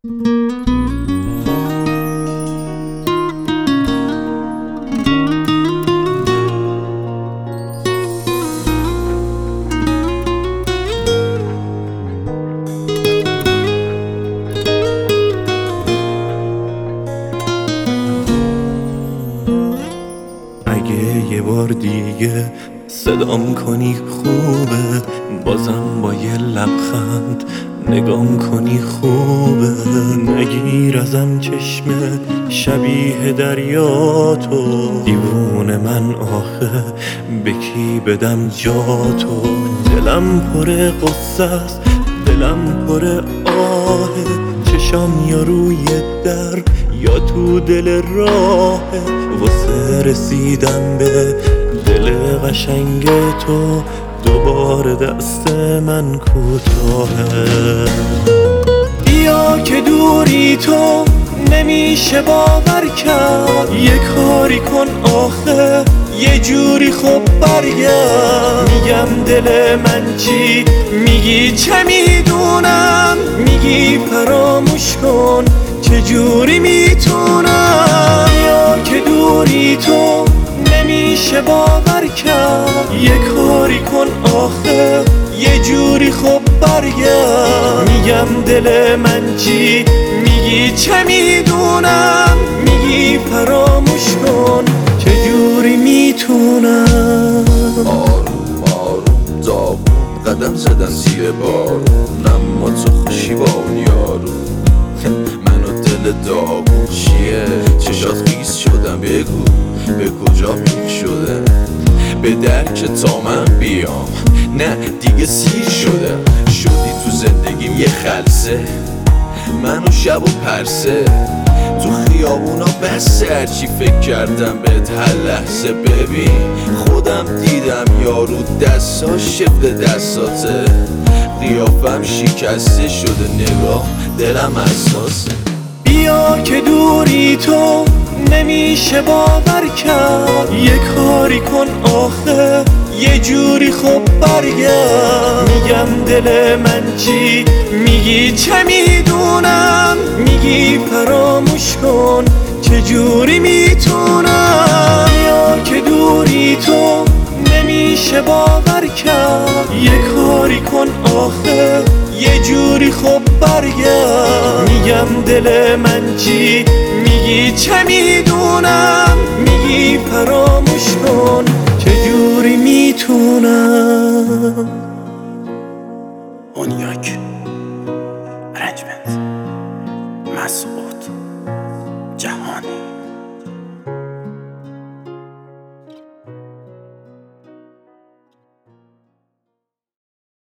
اگه یه بار دیگه صدام کنی خوبه، بازم با یه لبخند نگام کنی خوبه. نگیر ازم چشمت شبیه دریاتو، دیوونه من آخه به کی بدم جاتو. دلم پر قصه است، دلم پر آهه، چشام یا روی در یا تو دل راهه. واسه رسیدم به دل قشنگ تو دوباره دست من کوتاهه. بیا که دوری تو نمیشه باور کرد، یه کاری کن آخه یه جوری خب برگرد. میگم دل من چی میگی چه میدونم، میگی فراموش کن چجوری میتونم. یا که دوری تو نمیشه باور کرد، یه کاری کن آخه یه جوری خب برگرد. میگم دل من چی میگی چه میدونم، میگی فراموش کن چجوری میتونم. آروم آروم داغون قدم زدن زیر بارون، اما تو خوشی با اون یارو. منو دل داغون چیه چشات خیس شدم، بگو به کجا پیر شده، به درک تا من بیام نه دیگه سیر شدم. شدی تو زندگیم یه خلسه، منو شب و پرسه تو خیابونا بسه. هرچی فکر کردم بهت هر لحظه، ببین خودم دیدم یارو دستاش شفت دستاته. قیافم شکسته شده، نگاه دلم حساسه. بیا که دوری تو نمیشه باور کرد، یه کاری کن آخه یه جوری خب برگرد. میگم دل من چی میگی چه میدونم، میگی فراموش کن چجوری میتونم. یا که دوری تو نمیشه باور کرد، یه کاری کن آخه یه جوری خب برگرد. میگم دل من چی میگی چه میدونم، میگی فراموش کن چجوری میتونم. اونیاک ارنجمنت مسعود جهانی.